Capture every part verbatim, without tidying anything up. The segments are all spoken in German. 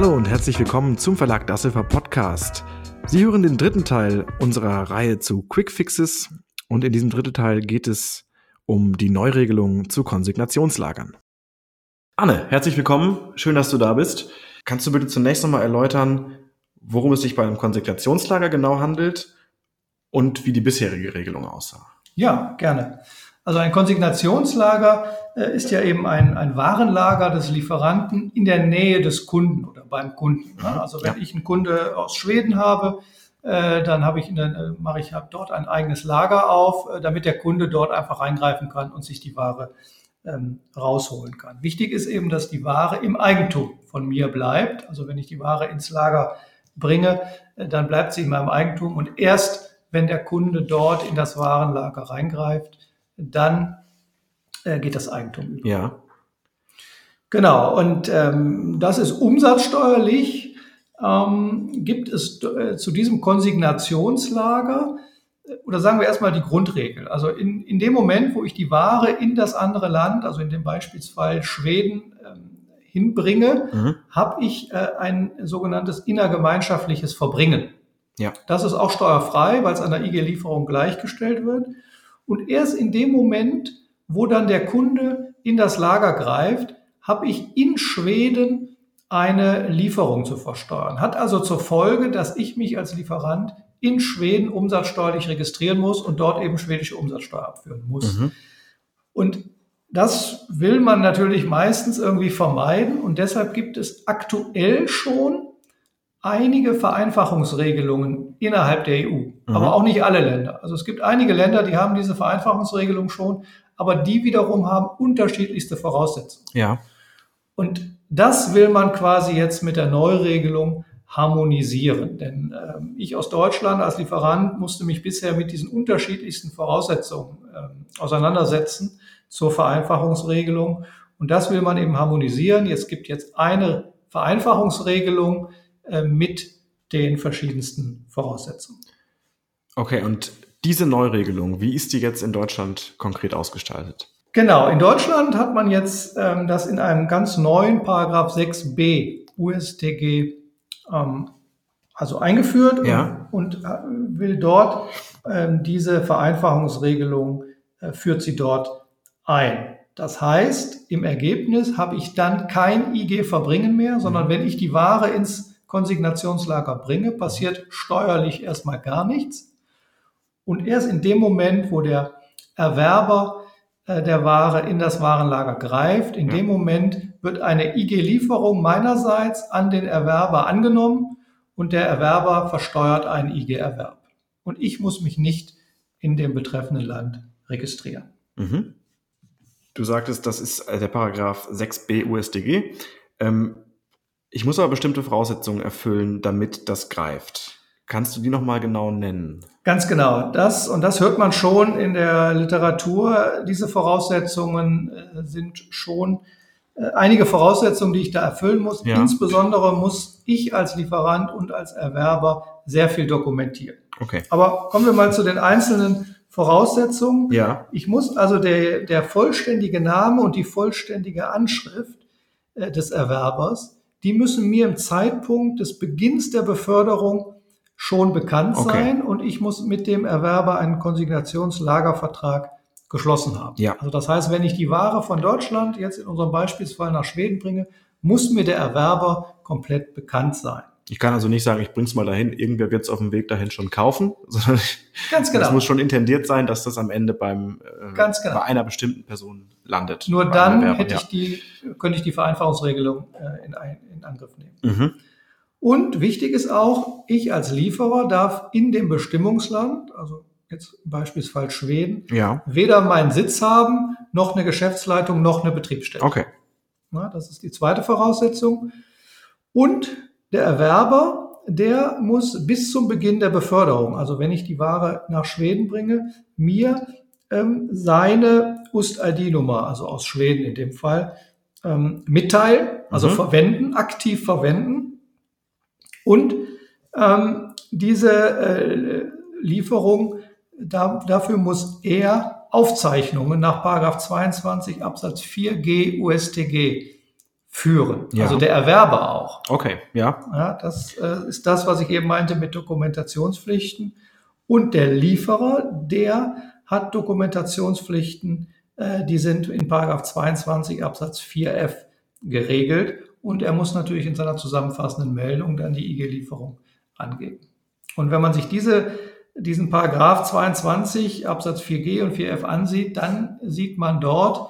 Hallo und herzlich willkommen zum Verlag Dassilfer Podcast. Sie hören den dritten Teil unserer Reihe zu Quick Fixes und in diesem dritten Teil geht es um die Neuregelung zu Konsignationslagern. Anne, herzlich willkommen. Schön, dass du da bist. Kannst du bitte zunächst nochmal erläutern, worum es sich bei einem Konsignationslager genau handelt und wie die bisherige Regelung aussah? Ja, gerne. Also ein Konsignationslager äh, ist ja eben ein, ein Warenlager des Lieferanten in der Nähe des Kunden oder beim Kunden. Ne? Also wenn ja. ich einen Kunde aus Schweden habe, äh, dann habe ich in der, äh, mache ich halt dort ein eigenes Lager auf, äh, damit der Kunde dort einfach reingreifen kann und sich die Ware ähm, rausholen kann. Wichtig ist eben, dass die Ware im Eigentum von mir bleibt. Also wenn ich die Ware ins Lager bringe, äh, dann bleibt sie in meinem Eigentum und erst wenn der Kunde dort in das Warenlager reingreift, dann äh, geht das Eigentum über. Ja. Genau, und ähm, das ist umsatzsteuerlich. Ähm, gibt es äh, zu diesem Konsignationslager, äh, oder sagen wir erstmal die Grundregel. Also in, in dem Moment, wo ich die Ware in das andere Land, also in dem Beispielsfall Schweden, ähm, hinbringe, mhm. habe ich äh, ein sogenanntes innergemeinschaftliches Verbringen. Ja. Das ist auch steuerfrei, weil es an der I G-Lieferung gleichgestellt wird. Und erst in dem Moment, wo dann der Kunde in das Lager greift, habe ich in Schweden eine Lieferung zu versteuern. Hat also zur Folge, dass ich mich als Lieferant in Schweden umsatzsteuerlich registrieren muss und dort eben schwedische Umsatzsteuer abführen muss. Mhm. Und das will man natürlich meistens irgendwie vermeiden. Und deshalb gibt es aktuell schon einige Vereinfachungsregelungen innerhalb der E U, mhm. aber auch nicht alle Länder. Also es gibt einige Länder, die haben diese Vereinfachungsregelung schon, aber die wiederum haben unterschiedlichste Voraussetzungen. Ja. Und das will man quasi jetzt mit der Neuregelung harmonisieren. Denn äh, ich aus Deutschland als Lieferant musste mich bisher mit diesen unterschiedlichsten Voraussetzungen äh, auseinandersetzen zur Vereinfachungsregelung. Und das will man eben harmonisieren. Es gibt jetzt eine Vereinfachungsregelung mit den verschiedensten Voraussetzungen. Okay, und diese Neuregelung, wie ist die jetzt in Deutschland konkret ausgestaltet? Genau, in Deutschland hat man jetzt ähm, das in einem ganz neuen Paragraph sechs b U S T G ähm, also eingeführt ja. und, und äh, will dort ähm, diese Vereinfachungsregelung, äh, führt sie dort ein. Das heißt, im Ergebnis habe ich dann kein I G-Verbringen mehr, sondern mhm. wenn ich die Ware ins Konsignationslager bringe, passiert steuerlich erstmal gar nichts. Und erst in dem Moment, wo der Erwerber äh, der Ware in das Warenlager greift, in ja. dem Moment wird eine I G-Lieferung meinerseits an den Erwerber angenommen und der Erwerber versteuert einen I G-Erwerb. Und ich muss mich nicht in dem betreffenden Land registrieren. Mhm. Du sagtest, das ist der Paragraph sechs b U S T G. Ähm, Ich muss aber bestimmte Voraussetzungen erfüllen, damit das greift. Kannst du die nochmal genau nennen? Ganz genau. Das, und das hört man schon in der Literatur. Diese Voraussetzungen äh, sind schon äh, einige Voraussetzungen, die ich da erfüllen muss. Ja. Insbesondere muss ich als Lieferant und als Erwerber sehr viel dokumentieren. Okay. Aber kommen wir mal zu den einzelnen Voraussetzungen. Ja. Ich muss also der, der vollständige Name und die vollständige Anschrift äh, des Erwerbers, die müssen mir im Zeitpunkt des Beginns der Beförderung schon bekannt sein okay. und ich muss mit dem Erwerber einen Konsignationslagervertrag geschlossen haben. Ja. Also das heißt, wenn ich die Ware von Deutschland jetzt in unserem Beispielsfall nach Schweden bringe, muss mir der Erwerber komplett bekannt sein. Ich kann also nicht sagen, ich bring's mal dahin, irgendwer wird es auf dem Weg dahin schon kaufen, sondern Ganz genau. Es muss schon intendiert sein, dass das am Ende beim äh, Ganz genau. bei einer bestimmten Person landet. Nur dann Erwerber, hätte ja. ich die, könnte ich die Vereinfachungsregelung äh, in, ein, in Angriff nehmen. Mhm. Und wichtig ist auch, ich als Lieferer darf in dem Bestimmungsland, also jetzt beispielsweise Schweden, ja. weder meinen Sitz haben, noch eine Geschäftsleitung, noch eine Betriebsstätte. Okay. Na, das ist die zweite Voraussetzung. Und der Erwerber, der muss bis zum Beginn der Beförderung, also wenn ich die Ware nach Schweden bringe, mir ähm, seine U S T-I D-Nummer, also aus Schweden in dem Fall, ähm, mitteilen, also mhm. verwenden, aktiv verwenden. Und ähm, diese äh, Lieferung, da, dafür muss er Aufzeichnungen nach Paragraph zweiundzwanzig Absatz vier G U S T G führen. Ja. Also der Erwerber auch. Okay, ja. Ja, das äh, ist das, was ich eben meinte mit Dokumentationspflichten. Und der Lieferer, der hat Dokumentationspflichten, äh, die sind in Paragraph zweiundzwanzig Absatz vier f geregelt. Und er muss natürlich in seiner zusammenfassenden Meldung dann die I G-Lieferung angeben. Und wenn man sich diese, diesen Paragraph zweiundzwanzig Absatz vier g und vier f ansieht, dann sieht man dort,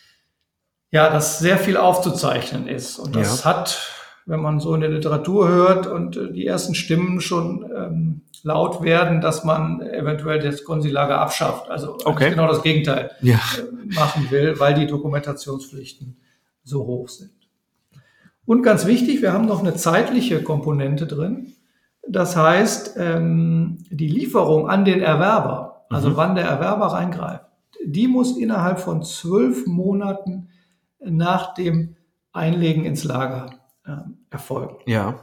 ja, dass sehr viel aufzuzeichnen ist. Und das ja. hat, wenn man so in der Literatur hört und die ersten Stimmen schon ähm, laut werden, dass man eventuell das Konsilager abschafft. Also okay. genau das Gegenteil ja. äh, machen will, weil die Dokumentationspflichten so hoch sind. Und ganz wichtig, wir haben noch eine zeitliche Komponente drin. Das heißt, ähm, die Lieferung an den Erwerber, also mhm. wann der Erwerber reingreift, die muss innerhalb von zwölf Monaten nach dem Einlegen ins Lager äh, erfolgen. Ja.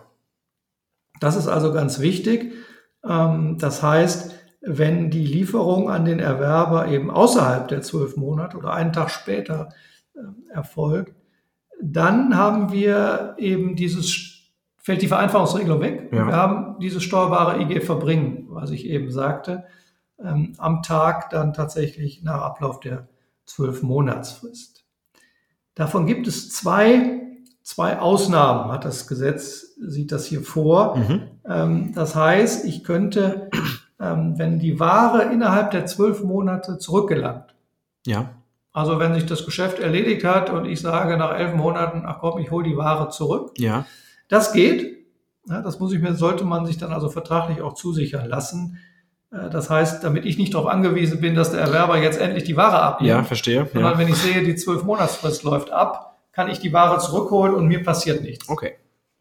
Das ist also ganz wichtig. Ähm, das heißt, wenn die Lieferung an den Erwerber eben außerhalb der zwölf Monate oder einen Tag später äh, erfolgt, dann haben wir eben dieses, fällt die Vereinfachungsregelung weg. Ja. Wir haben dieses steuerbare I G-Verbringen, was ich eben sagte, ähm, am Tag dann tatsächlich nach Ablauf der zwölf Monatsfrist. Davon gibt es zwei, zwei Ausnahmen, hat das Gesetz, sieht das hier vor. Mhm. Ähm, das heißt, ich könnte, ähm, wenn die Ware innerhalb der zwölf Monate zurückgelangt, ja. also wenn sich das Geschäft erledigt hat und ich sage nach elf Monaten, ach komm, ich hole die Ware zurück. Ja. Das geht. Ja, das muss ich mir, sollte man sich dann also vertraglich auch zusichern lassen. Das heißt, damit ich nicht darauf angewiesen bin, dass der Erwerber jetzt endlich die Ware abnimmt. Ja, verstehe. Sondern ja. wenn ich sehe, die zwölf Monatsfrist läuft ab, kann ich die Ware zurückholen und mir passiert nichts. Okay.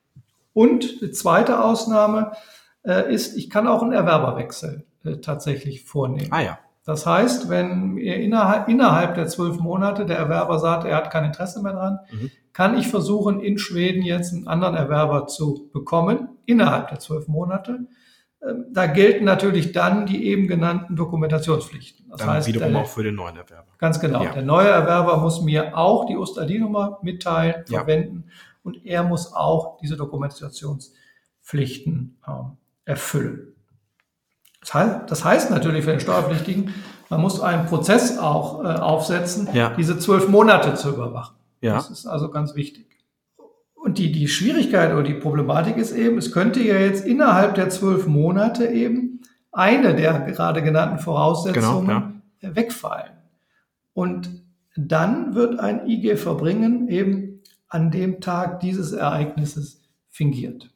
Und die zweite Ausnahme äh, ist, ich kann auch einen Erwerberwechsel äh, tatsächlich vornehmen. Ah ja. Das heißt, wenn innerhalb, innerhalb der zwölf Monate der Erwerber sagt, er hat kein Interesse mehr dran, mhm. kann ich versuchen, in Schweden jetzt einen anderen Erwerber zu bekommen, innerhalb der zwölf Monate. Da gelten natürlich dann die eben genannten Dokumentationspflichten. Das dann heißt, wiederum der, auch für den neuen Erwerber. Ganz genau. Ja. Der neue Erwerber muss mir auch die Oster-I D-Nummer mitteilen, ja. verwenden und er muss auch diese Dokumentationspflichten ähm, erfüllen. Das heißt, das heißt natürlich für den Steuerpflichtigen, man muss einen Prozess auch äh, aufsetzen, ja. diese zwölf Monate zu überwachen. Ja. Das ist also ganz wichtig. Und die, die Schwierigkeit oder die Problematik ist eben, es könnte ja jetzt innerhalb der zwölf Monate eben eine der gerade genannten Voraussetzungen genau, ja. wegfallen. Und dann wird ein I G-Verbringen eben an dem Tag dieses Ereignisses fingiert.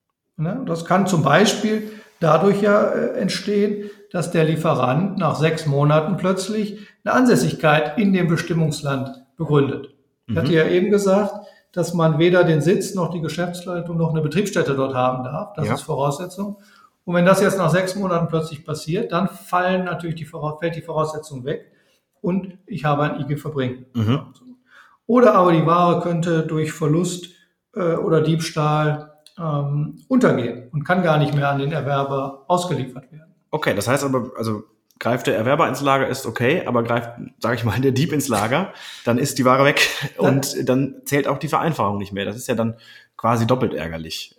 Das kann zum Beispiel dadurch ja entstehen, dass der Lieferant nach sechs Monaten plötzlich eine Ansässigkeit in dem Bestimmungsland begründet. Ich mhm. hatte ja eben gesagt, dass man weder den Sitz noch die Geschäftsleitung noch eine Betriebsstätte dort haben darf. Das ja. ist Voraussetzung. Und wenn das jetzt nach sechs Monaten plötzlich passiert, dann fallen natürlich die, fällt die Voraussetzung weg und ich habe ein I G-Verbringen. Mhm. Oder aber die Ware könnte durch Verlust äh, oder Diebstahl ähm, untergehen und kann gar nicht mehr an den Erwerber ausgeliefert werden. Okay, das heißt aber, also greift der Erwerber ins Lager, ist okay, aber greift, sage ich mal, der Dieb ins Lager, dann ist die Ware weg und dann zählt auch die Vereinfachung nicht mehr. Das ist ja dann quasi doppelt ärgerlich.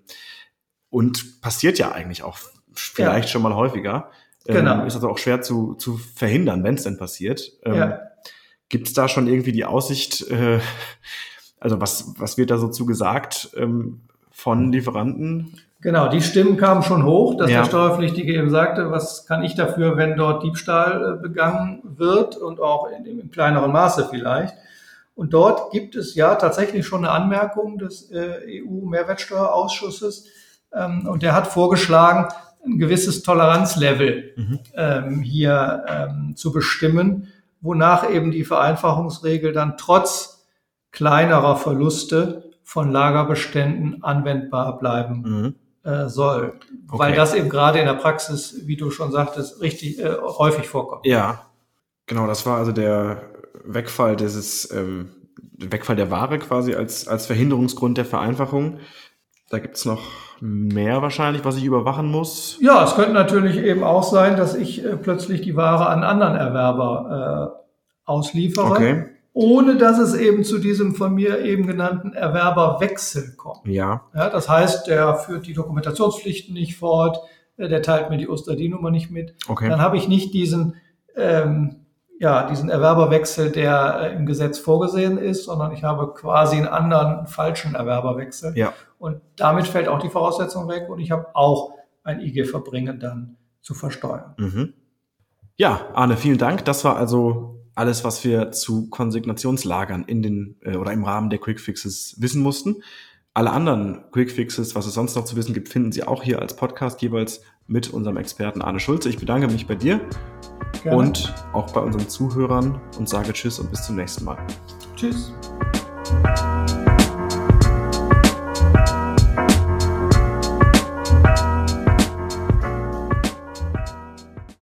Und passiert ja eigentlich auch vielleicht ja. schon mal häufiger. Genau. Ist also auch schwer zu, zu verhindern, wenn es denn passiert. Ja. Gibt es da schon irgendwie die Aussicht, also was, was wird da so zu gesagt von Lieferanten? Genau, die Stimmen kamen schon hoch, dass ja. der Steuerpflichtige eben sagte, was kann ich dafür, wenn dort Diebstahl begangen wird und auch in, in kleineren Maße vielleicht. Und dort gibt es ja tatsächlich schon eine Anmerkung des äh, E U-Mehrwertsteuerausschusses ähm, und der hat vorgeschlagen, ein gewisses Toleranzlevel mhm. ähm, hier ähm, zu bestimmen, wonach eben die Vereinfachungsregel dann trotz kleinerer Verluste von Lagerbeständen anwendbar bleiben mhm. soll, okay. weil das eben gerade in der Praxis, wie du schon sagtest, richtig äh, häufig vorkommt. Ja, genau, das war also der Wegfall dieses ähm, Wegfall der Ware quasi als als Verhinderungsgrund der Vereinfachung. Da gibt's noch mehr wahrscheinlich, was ich überwachen muss. Ja, es könnte natürlich eben auch sein, dass ich äh, plötzlich die Ware an einen anderen Erwerber äh, ausliefere. Okay. ohne dass es eben zu diesem von mir eben genannten Erwerberwechsel kommt. Ja. Ja, das heißt, der führt die Dokumentationspflichten nicht fort, der teilt mir die O S T A D I-Nummer nicht mit. Okay. Dann habe ich nicht diesen, ähm, ja, diesen Erwerberwechsel, der äh, im Gesetz vorgesehen ist, sondern ich habe quasi einen anderen falschen Erwerberwechsel. Ja. Und damit fällt auch die Voraussetzung weg und ich habe auch ein I G-Verbringen dann zu versteuern. Mhm. Ja, Arne, vielen Dank. Das war also alles, was wir zu Konsignationslagern in den äh, oder im Rahmen der Quickfixes wissen mussten. Alle anderen Quickfixes, was es sonst noch zu wissen gibt, finden Sie auch hier als Podcast jeweils mit unserem Experten Arne Schulze. Ich bedanke mich bei dir Gerne. Und auch bei unseren Zuhörern und sage Tschüss und bis zum nächsten Mal. Tschüss.